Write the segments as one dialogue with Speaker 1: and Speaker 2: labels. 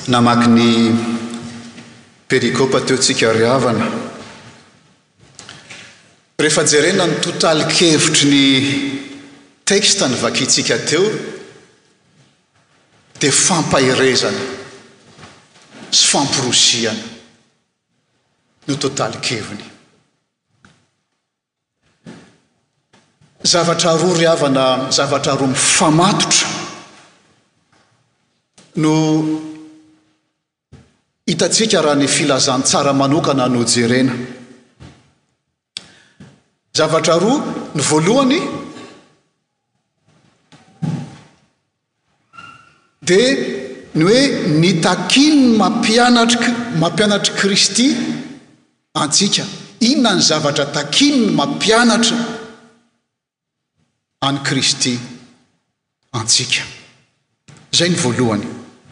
Speaker 1: namaky ny perikopa teotsika riavana rehefa jerena ny totalikevitry ny teksta ny vakitsika teo dia fampahirezana sy famporosiana no totalikeviny. Zavatra roa riavana, zavatra roa mifamatotra no hitatsika raha ny filazantsara manokana no jerena. Zavatra roa, ny voalohany dia ny hoe nitakiny mampianatra Kristy antsika. Inona ny zavatra takiny mampianatra any Kristy antsika? Zay ny voalohany.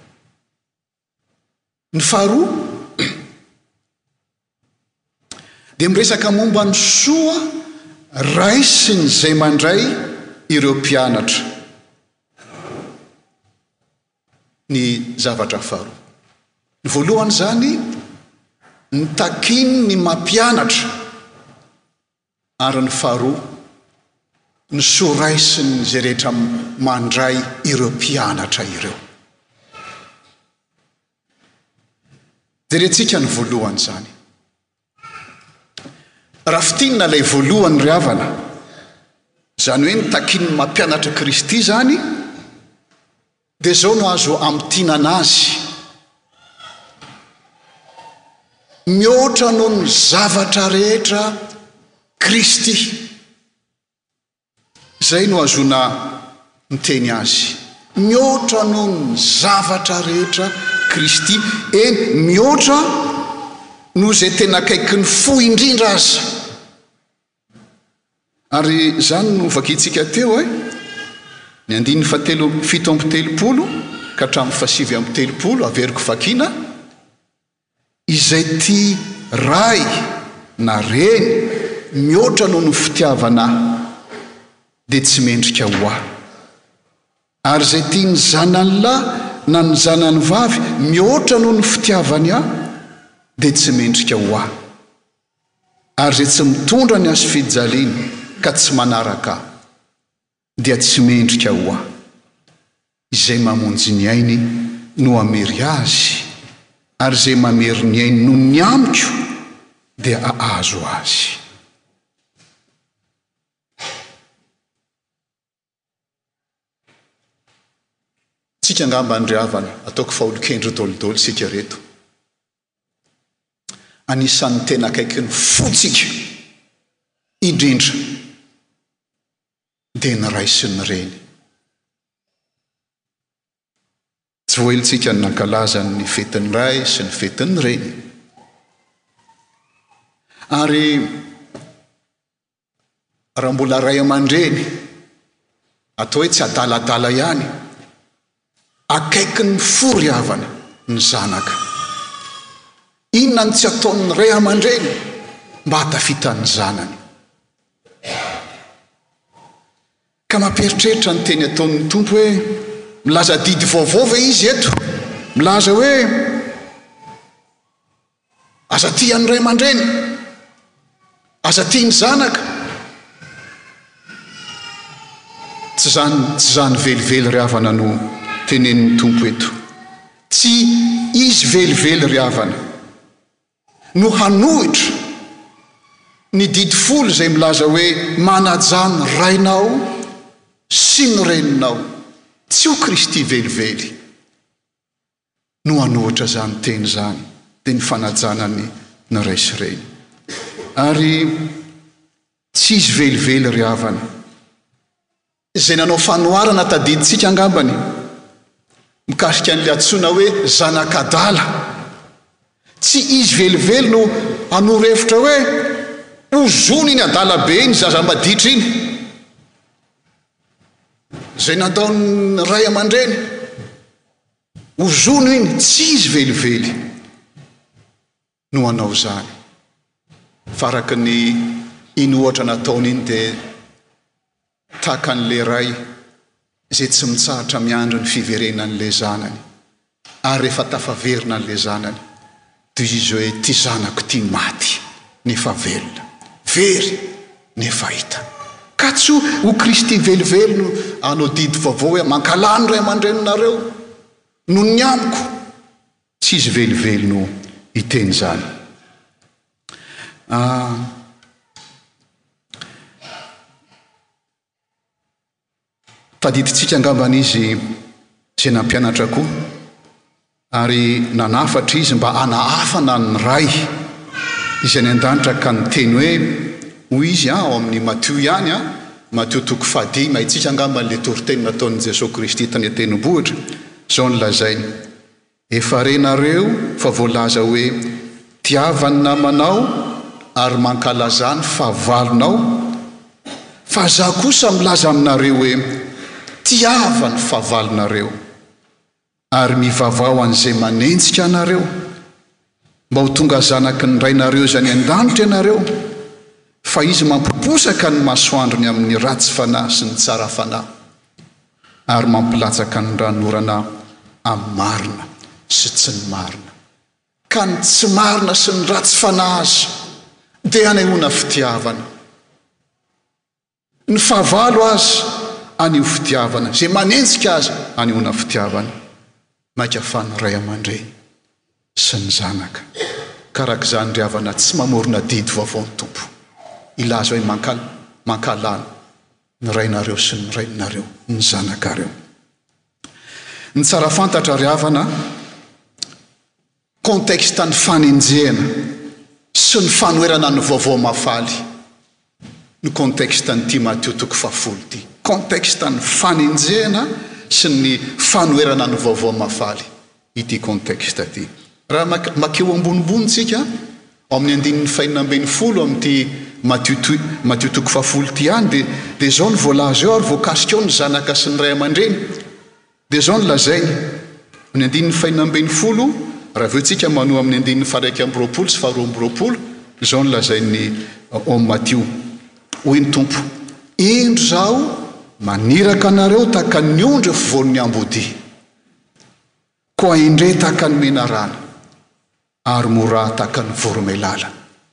Speaker 1: Ny faharoa dia miresaka momba ny soa raisiny izay mandray ireo mpianatra. Ny zavatra faharoa, ny voalohany zany ny takiny ny mampianatra, ary ny faharoa ny soa raisiny izay rehetra mandray ireo mpianatra ireo. Jerentsika ny voalohany zany. Raha fitinina ilay voalohany riavana, zany hoe ny takiny mampianatra Kristy zany, dia zao no azo amtinana azy: mihoatra noho ny zavatra rehetra Kristy. Zay no azona miteny azy, mihoatra noho ny zavatra rehetra Kristy. Eny, mihoatra no zay tena akaiky ny fo indrindra azy. Ary zany no vakitsika teo ny 7:7 ka hatramin'ny 8:30 averiko vakina, izay ty ray na reny mihoatra noho ny fitiavana dia tsy mendrika ho ahy, ary zay tia ny zanany lahy na ny zanany vavy mihoatra noho ny fitiavany ahy dia tsy mendrika ho ahy, ary zay tsy mitondra ny azo fijaliana ka tsy manaraka ahy dia tsy mendrika ho ahy. Izay mamonjy ny ainy no amery azy, ary zay mamery ny ainy no ny amiko dia ahazo azy. Tsika angamba ny riavana, ataoko faolokendro dolidolo sika reto, anisan'ny tena akaiky ny fotsika indrindra dia ny ray sy ny reny. Tsy voaelitsika ny nankalaza ny fetin'ny ray sy ny fetin'ny reny. Ary raha mbola ray aman-dreny atao hoe tsy adaladala ihany, akaiky ny fo riavana ny zanaka. Inona ny tsy ataon'ny ray aman-dreny mba hatafitan'ny zanany? Ka mamperitreritra ny teny ataon'ny Tompo hoe milaza didy vaovao ve izy eto? Milaza hoe aza tia ny ray aman-dreny, aza tia ny zanaka. Tsy zany velively riavana no tenenin'ny Tompo eto. Tsy izy velively riavana no hanohitra ny didy folo izay milaza hoe manajany rainao sy ny reninao. Tsy ho Kristy velively no hanohitra zany teny zany dia ny fanajanany ny ray sy reny. Ary tsy izy velively riavana izay nanao fanoharana tadiditsika angambany mikasika an'ilay antsoina hoe zanakadala. Tsy izy velively no hanoro-hevitra hoe ozony iny adalabe iny zazambaditra iny zay nataon'ny ray aman-dreny, ozono iny. Tsy izy velively no hanao zany. Faraky ny iny ohatra nataony iny dia tahaka an'le ray izay tsy mitsahatra miandro ny fiverenan'le zanany, ary rehefa tafaverina n'le zanany toy izy hoe ty zanako ty maty nefa velona, very nefa hita. Ka tsy ho Kristy velivelo anao didy vaovao hoe mankalany ray aman-dreninareo no ny amiko, tsy izy velivelo no hiteny zany. Tadiditsika angamban'izy zay nampianatra koa ary nanafatra izy mba anahafana ny ray izy any an-danitra ka niteny hoe hoy izy ao amin'ny Matthieu ihany Matthieu 5 mahitsika angamban'le toriteny nataon'i Jesosy Kristy tany an-tendrombohitra zao ny lazainy: efa renareo fa voalaza hoe tiavany namanao ary mankalazany fahavalonao, fa za kosa milaza aminareo hoe tiavany fahavalonareo ary mivavao an'izay manenjika anareo, mba ho tonga zanaky ny rainareo zany an-danitra ianareo, fa izy mampiposaka ny masoandrony amin'ny ratsy fanahy sy ny tsara fanahy ary mampilatsaka ny ranorana amin'ny marina sy tsy ny marina. Ka ny tsy marina sy ny ratsy fanahy azy dia anehoana fitiavana, ny fahavalo azy anio fitiavana, zay manenjika azy anehoana fitiavana. Maika fa ny ray aman-dreny sy ny zanaka karak' izany ry havana tsy mamorona didy vaovao ny tompo, ilaza hoe mankalany ny rainareo sy ny raininareo, ny zanakareo. Ny tsara fantatra ry havana konteksta ny fanenjehana sy ny fanoerana ny vaovao mafaly, ny konteksta ny ty Matthieu 10 ty, konteksta ny fanenjehana sy ny fanoerana ny vaovao mafaly ity konteksta ty. Raha makeo ambonimbonitsika ao amin'ny 5:40 amin'ity Matthieu 10 ty ihany dia zao ny voalaza eo ary voakasika eo ny zanaka sy ny ray aman-dreny, dia zao ny lazainy amin'ny 5:40 raha veo tsika manoa amin'ny 1:20 sy 2:20 zao ny lazainy ao Matthieu: hoy ny tompo, indro zao maniraka anareo taka ny ondry fovoan'ny ambody, koa indre taka ny menarana ary mora taka ny voromailala.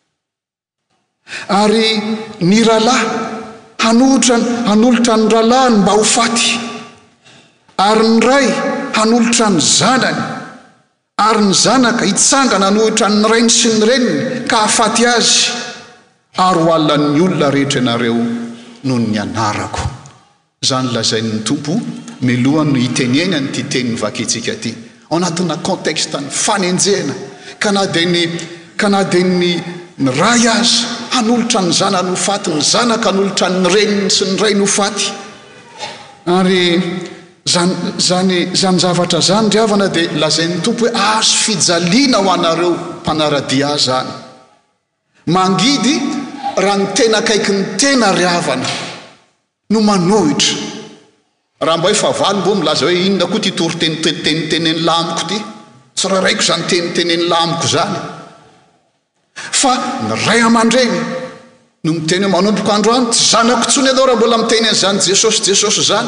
Speaker 1: Ary ny ralahy hanolotra ny ralahiny mba ho faty, ary ny ray hanolotra ny zanany, ary ny zanaka hitsangana hanohitra ny rainy sy ny reniny ka hafaty azy, ary ho allan'ny olona rehetra ianareo noho ny anarako. Zany lazain'ny tompo milohany no hitenena ny ty teniny vakitsika ty ao anatina konteksta ny fanenjehana, ka na dia ny ray azy hanolotra ny zanany ho faty, ny zanaka hanolotra ny reniny sy ny rainy ho faty. Ary zany zavatra zany ry havana dia lazain'ny tompo hoe azo fijaliana ho anareo mpanaradia zany, mangidy raha ny tena akaiky ny tena ry havana no manohitra. Raha mba hoe fahavalo mbo milaza hoe inona koa ty toriteniteneny lamiko ty, tsy raha raiko zany teniteneny lamiko zany, fa ny ray aman-dreny no miteny hoe manompoko androany tsy zanako tsony ianao raha mbola miteny an'izany Jesosy zany.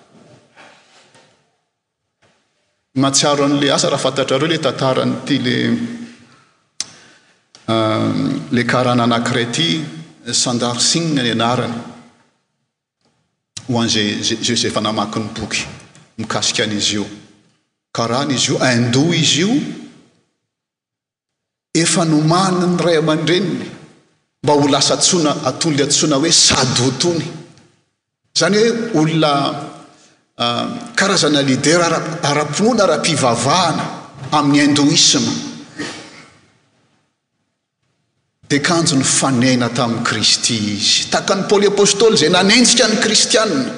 Speaker 1: Matsiaro an'le asa raha fantatrareo le tantaranyty le karana anankiray ty Sandarsing ny anarany, ho an'zay efa namaky ny boky mikasika an'izy io. Karana izy io indo izy io efa nomany ny ray aman-dreniny mba ho lasa atony atsoina hoe sadotony, zany hoe olona karazana leader ara-pinoana ara-pivavahana amin'ny hindoisme, dia kanjo ny fanaina tamin'ny Kristy izy, taka ny Paoly apôstôly zay nanenjika ny kristianina,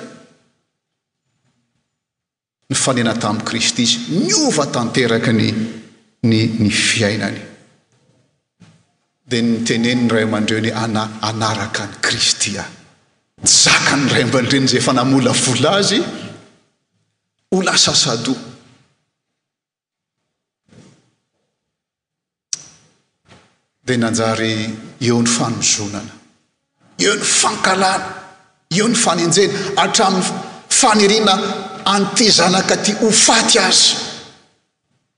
Speaker 1: ny fanaina tamin'ny Kristy izy niova tanteraka ny fiainany, dia niteneny ny ray aman-dreny anaraka ny Kristy zaka ny ray aman-dreny zay efa namolavola azy ho lasa sado. Dia nanjary eo ny fanozonana, eo ny fankalana, eo ny fanenjena hatramin'ny faniriana antezanaka ty ho faty azy.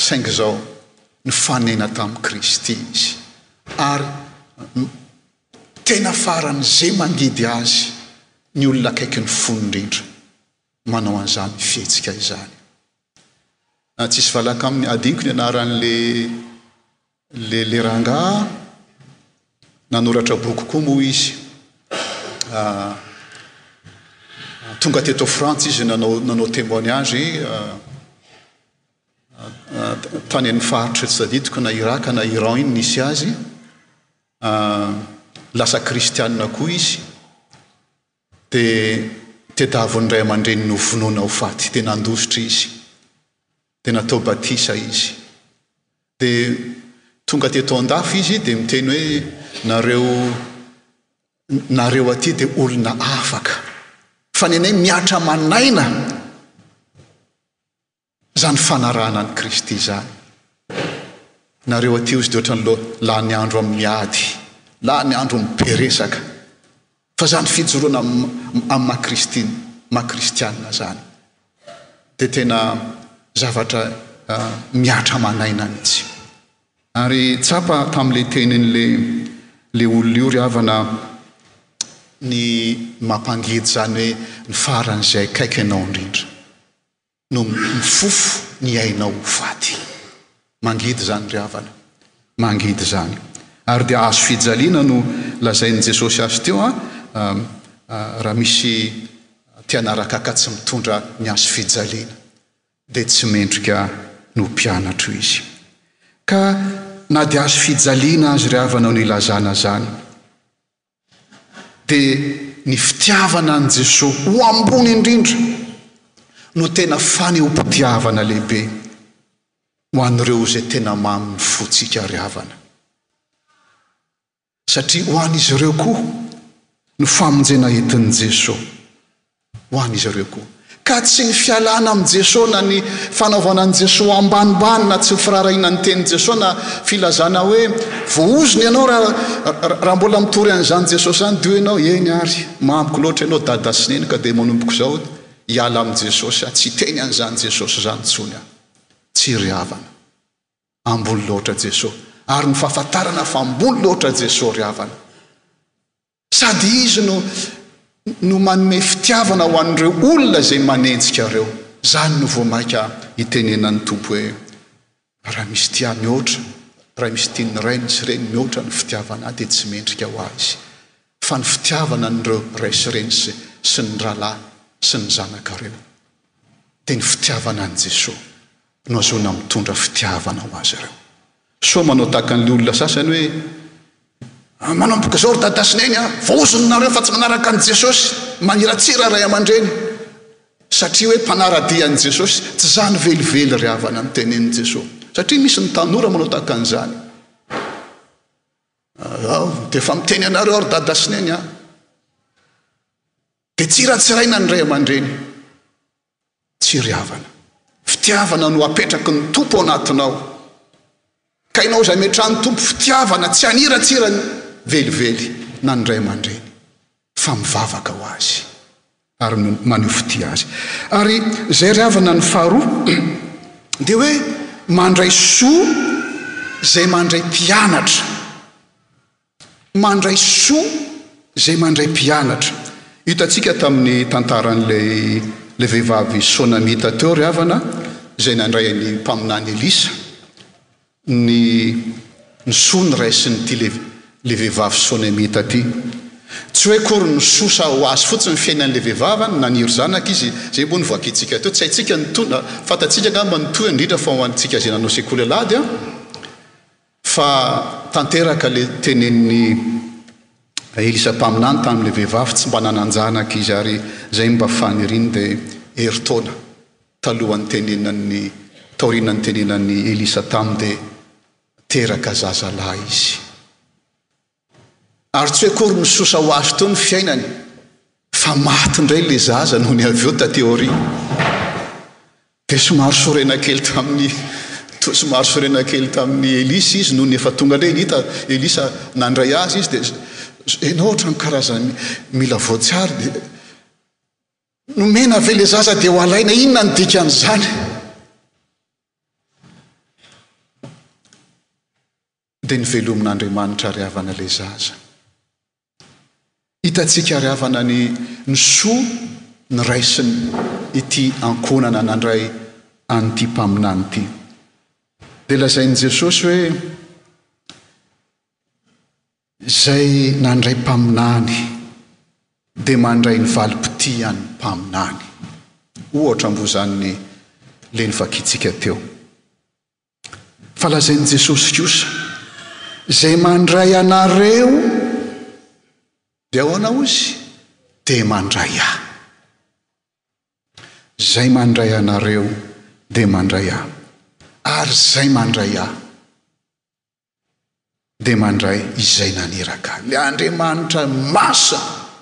Speaker 1: saingy zao ny fanena tamin'i Kristy izy ary tena faran'izay mangidy azy ny olona akaiky ny fonindrindra manao an'izany fihetsika izany. Tsisy valaka amin'ny adiniko ny anaran'le rangahy nanoratra boky koa moa izy. Tonga teto Frantsa izy nanao témoignage tany amin'ny faritra tsy tadidiko na Irak na Iran iny nisy azy. Lasa kristianina koa izy dia tedavon'ray aman-dreny novonoana ho faty, dia nandositra izy, dia natao batisa izy. Dia tonga teto andafo izy dia miteny hoe nareo aty dia olona afaka fa nenay miatra manaina zany fanarahana ny Kristy zany. Nareo aty izy dia ohatrany la ny andro amin'ny ady, la ny andro miperesaka, fa zany fijoroana amin'ny makristianina zany dia tena zavatra miatra manaina mihitsy. Ary tsapa tamin'le tenin'le olona io ry havana ny mampangidy zany hoe ny faran'izay akaiky ianao indrindra no mifofo ny ainao ho faty. Mangidy zany ry havana, mangidy zany. Ary dia azo fijaliana no lazain'i Jesosy azy teo raha misy tianaraka ka tsy mitondra ny azo fijaliana dia tsy mendrika no mpianatro izy. Ka na dia azo fijaliana azy ry havana no ilazana zany dia ny fitiavana an' Jesosy ho ambony indrindra no tena faneom-pitiavana lehibe ho an'ireo izay tena mamy ny fotsika ry havana. Satria ho an'izy ireo koa no famonjena entin'i Jesosy, ho an'izy ireo koa. Ka tsy ny fialana amin'i Jesosy na ny fanaovana an'i Jesosy ambanimbany na tsy firarahiana ny tenin'i Jesosy na filazana hoe voaozony ianao raha mbola mitory an'izany Jesosy zany dia ianao eny ary mamiko loatra ianao dada sy neny ka dia manomboko zao hiala amin'i Jesosy tsy teny an'izany Jesosy zany tsony aho. Tsy ry havana, ambony loatra Jesosy ary ny fahafantarana fa ambony loatra Jesosy ry havana. Sady izy no manome fitiavana ho an'ireo olona izay manenjika ireo. Zany no voamaika hitenenan'ny Tompo hoe raha misy tia mihoatra, raha misy tiany rainy sy reny mihoatra ny fitiavana dia tsy mendrika ho azy, fa ny fitiavana n'ireo ray sy reny sy ny rahalahy sy ny zanakareo dia ny fitiavana an' Jesosy no azona mitondra fitiavana ho azy ireo. So manao tahaka an'ilay olona sasany hoe manomboka zao ry dada sy neny voazony nareo fa tsy manaraka an'i Jesosy, maniratsira ray aman-dreny, satria hoe mpanaradia an'i Jesosy tsy zany velively ry havana ny tenenin'i Jesosy. Satria misy ny tanora manao tahaka an'izany. Dia efa miteny anareo ry dada sy neny dia tsy ratsiraina ny ray aman-dreny. Tsy ry havana, fitiavana no apetraky ny Tompo anatinao. Ka ianao izay metrany Tompo fitiavana tsy haniratsira ny velively na ny ray aman-dreny, fa mivavaka ho azy ary maneho fitia azy. Ary izay ry havana ny faharoa dia hoe mandray soa izay mandray mpianatra. Mandray soa izay mandray mpianatra. Hitantsika tamin'ny tantaran'ilay vehivavy Sonamita teo ry havana izay nandray ny mpaminany Elisa. Ny soa ny raisiny ty le vehivavy Sonamita ty. Tsy hoe kory ny sosa ho azy fotsiny ny fiainan'le vehivavy naniry zanaka izy zay mbo nivoakitsika teo. Tsy haitsika nytona fatatsika ngamba nytoy indrindra fa ho antsika zay nanao sekoly alady fa tanteraka le tenen'ny Elisa mpaminany tamin'le vehivavy tsy mba nananjanaka izy ary zay mba faniriny dia heritaona talohan'ny tenenan'ny taorinan'ny tenenan'ny Elisa taminy dia teraka zazalahy izy. Ary tsy hoe kory misosa ho azy teo ny fiainany fa maty indray le zaza noho ny avy eo tateoria. Dia somary sorena kely tamin'ny Elisa izy noho ny efa tonga indray hita Elisa nandray azy izy dia ianao ohatra ny karazany mila voatsary dia nomena ve le zaza dia ho alaina, inona ny dikan'izany? dia ny velomin'Andriamanitra ry havana ilay zaza. Hitantsika ry havana ny soa ny raisiny ity ankonana nandray an'ity mpaminany ity. Dia lazain'i Jesosy hoe izay nandray mpaminany dia mandray ny valim-potiany mpaminany. Ohatra mbozany le nivakitsika teo. Fa lazain'i Jesosy kosa izay mandray anareo dia ahoana ozy? Dia mandray ahy. Izay mandray anareo dia mandray ahy. Ary izay mandray ahy dia mandray izay naniraka. Le Andriamanitra masina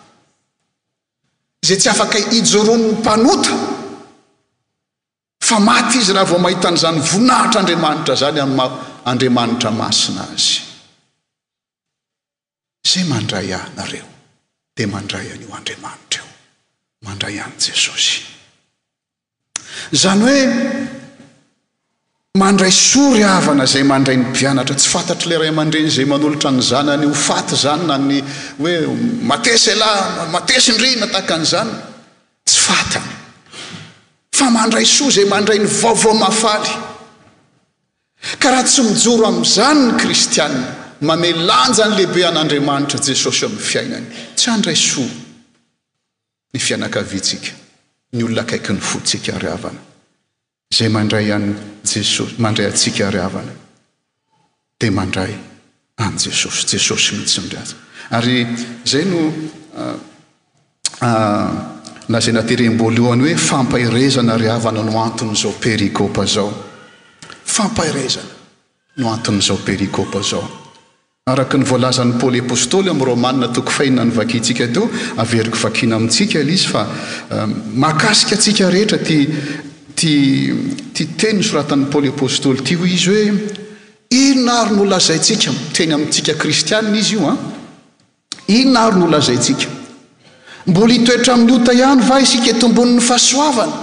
Speaker 1: izay tsy afaka ijoroan'ny mpanota, fa maty izy raha vao mahita an'izany voninahitra Andriamanitra zany amin'ny Andriamanitra masina azy. Izay mandray ahy nareo dia mandray an'io Andriamanitra io, mandray an'i Jesosy. Zany hoe mandray soa ry havana izay mandray ny mpianatra. Tsy fantatry le ray aman-dreny izay manolotra ny zanany ho faty zany na ny hoe matesy elahy, matesy indrina tahaka an'izany, tsy fatany. Fa mandray soa izay mandray ny vaovao mafaly. Ka raha tsy mijoro amin'izany ny kristianina, mamelanja ny lehibe an'Andriamanitra Jesosy amin'ny fiainany, tsy handray soa ny fianakaviantsika, ny olona akaiky ny fotsika ry havana. Izay mandray an'i Jesosy, mandray antsika ry havana, dia mandray an'i Jesosy. Jesosy mihitsy indray azy. Ary izay no lazaina terem-boalohany hoe fampahirezana ry havana no anton'izao perikopa zao. Fampahirezana no anton'izao perikopa zao. Araka ny voalazan'ny Paoly apôstôly amin'ny Romanina toko 5 ny vakitsika teo, averiko vakiana amintsika ilay izy fa mahakasika antsika rehetra ty teny soratan'ny Paoly apôstôly ty hoy izy hoe inona ary no lazaintsika, teny amintsika kristianina izy io, inona ary no lazaintsika? Mbola hitoetra amin'ny ota ihany va isika eto ambonin'ny fahasoavana?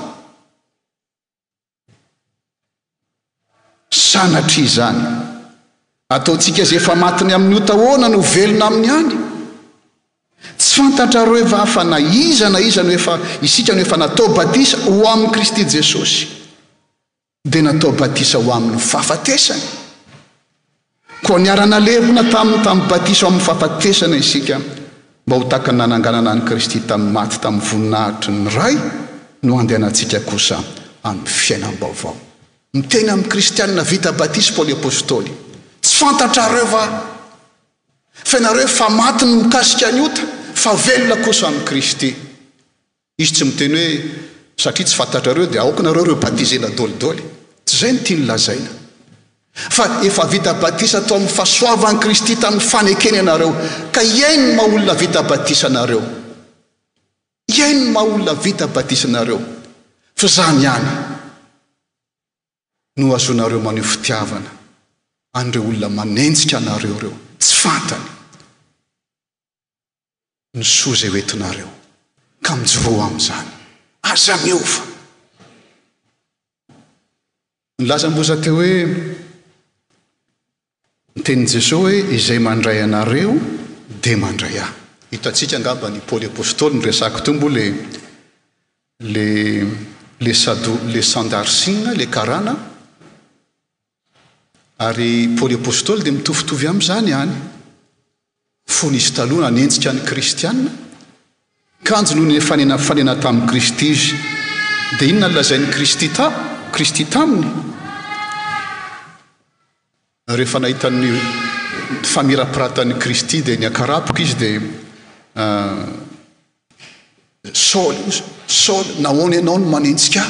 Speaker 1: Sanatria izany ataontsika izay efa matiny amin'ny ota ahoana no velona amin'ny any? Tsy fantatrareo efa fa na iza no efa isika no efa natao batisa ho amin'ny Kristy Jesosy dia natao batisa ho amin'ny fahafatesana. Koa niarana levona tamin'ny batisa ho amin'ny fahafatesana isika mba ho tahaka ny nananganana ny Kristy tamin'ny maty tamin'ny voninahitry ny ray no andehanantsika kosa amin'ny fiainam-baovao. Miteny amin'ny kristianina vita batisa Paoly apôstôly. Tsy fantatrareo fa nareo fa maty ny mikasika ny ota, fa velona kosa amin'ny Kristy. Izy tsy miteny hoe satria tsy fantatrareo dia aoka nareo reo batizena dolidoly. Tsy izay no tiany lazaina. Fa efa vita batisa tao amin'ny fahasoavan'i Kristy tamin'ny fanekeny anareo. Ka iaino ny maha-olona vita batisa anareo? Iaino ny maha-olona vita batisa anareo? Fa zany ihany no azonareo maneho fitiavana an'ireo olona manenjika anareo reo, tsy fantany ny soa izay hoentinareo, ka mijoroa amin'izany. Aza miova. Nilazam-boza teo hoe ny tenin'i Jesosy hoe izay mandray anareo dia mandray ahy. Hitantsika angamba ny Paoly apôstôly ny resaka tombo le sandarsinina, le karana. Ary Paoly apôstôly dia mitovitovy amin'izany ihany. Fonisy taloha nanenjika ny kristianina, kanjo noho ny fanena tamin'ny Kristy izy. Dia inona ny lazain'ny Kristy taminy? Rehefa nahitan'ny famirapiratany Kristy dia niakarapoka izy dia Saoly, nahoana ianao no manenjika?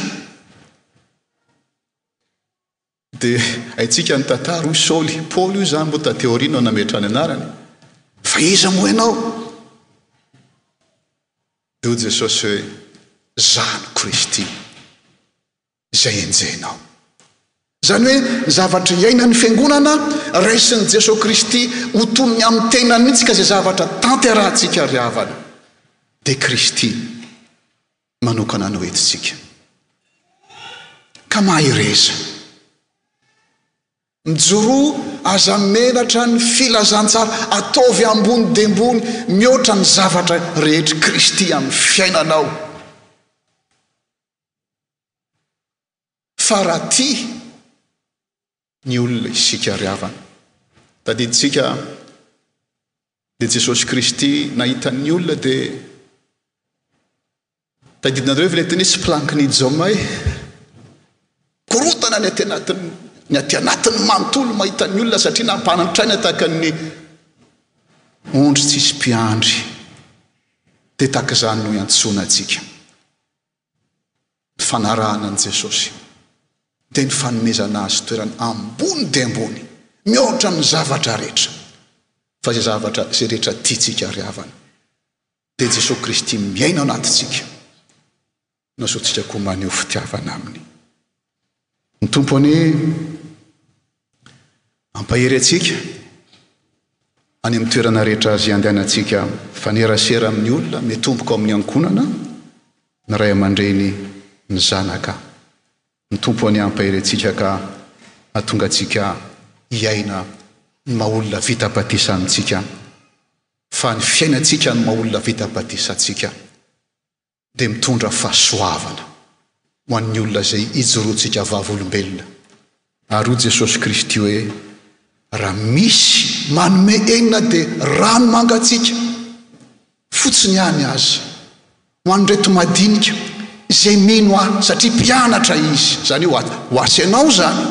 Speaker 1: Dia haitsika ny tantara hoy Saoly, Paoly io zany mbola teoria no nametrany anarany. Fa iza moa ianao? Dia Jesosy hoe zany Kristy izay enjenao. Zany hoe zavatra iaina ny fiangonana raisin'i Jesosy Kristy ho tonony amin'ny tenany mihitsy ka izay zavatra tanterahantsika ry havana dia Kristy manokana no entintsika. Ka mahireza mijoroa aza menatra ny filazantsara ataovy ambony dembony mihoatra ny zavatra rehetra Kristy amin'ny fiainanao. Fa raha tia ny olona isika ry havana, tadiditsika dia Jesosy Kristy nahita ny olona dia tadidinareo ve ilay teny hoe tsy plankiny jomay korotana ny aty anatin'ny manontolo mahita ny olona satria nampanany traina tahaka ny ondry tsisy mpiandry, dia tahaka izany no iantsoana antsika. Ny fanarahana an' Jesosy dia ny fanomezana azy toerana ambony dia ambony mihoatra amin'ny zavatra rehetra. Fa izay zavatra izay rehetra tiantsika ry havana dia Jesosy Kristy miaina ao anatintsika, nasaontsika koa maneho fitiavana aminy. Ny tompony ampahery antsika any amin'ny toerana rehetra azy andehanantsika, fanerasera amin'ny olona, mitomboka amin'ny ankonana, ny ray aman-dreny, ny zanaka. Ny tompony ampahery antsika ka ahatonga antsika hiaina ny maha-olona vita-batisa amintsika, fa ny fiainantsika ny maha-olona vita-batisa antsika dia mitondra fahasoavana ho an'ny olona izay ijoroantsika vavolombelona. Ary hoy Jesosy Kristy hoe raha misy manome enina dia rano mangatsika fotsiny ihany aza ho an'reto madinika izay mino ahy, satria mpianatra izy, izany hoe ho asy ianao izany.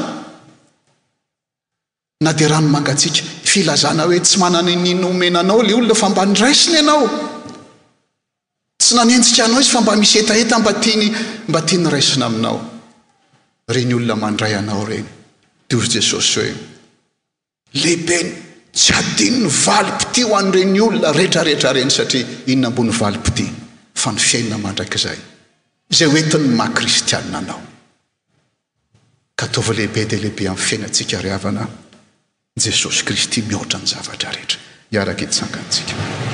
Speaker 1: Na dia rano mangatsika filazana hoe tsy manana nino omenanao ilay olona fa mba niraisiny ianao, tsy nanenjika anao izy fa mba misy etaeta mba tiany raisina aminao. Reny olona mandray anao reny dia hoy Jesosy hoe lehibeny tsy adino ny valim-pity ho an'ireny olona rehetrarehetra reny, satria inona ambony valim-pity fa ny fiainana mandrakizay izay hoentiny maha-kristianina anao. Ka ataovy lehibe dia lehibe amin'ny fiainantsika ry havana Jesosy Kristy mihoatra ny zavatra rehetra. Iaraka hitsangantsika.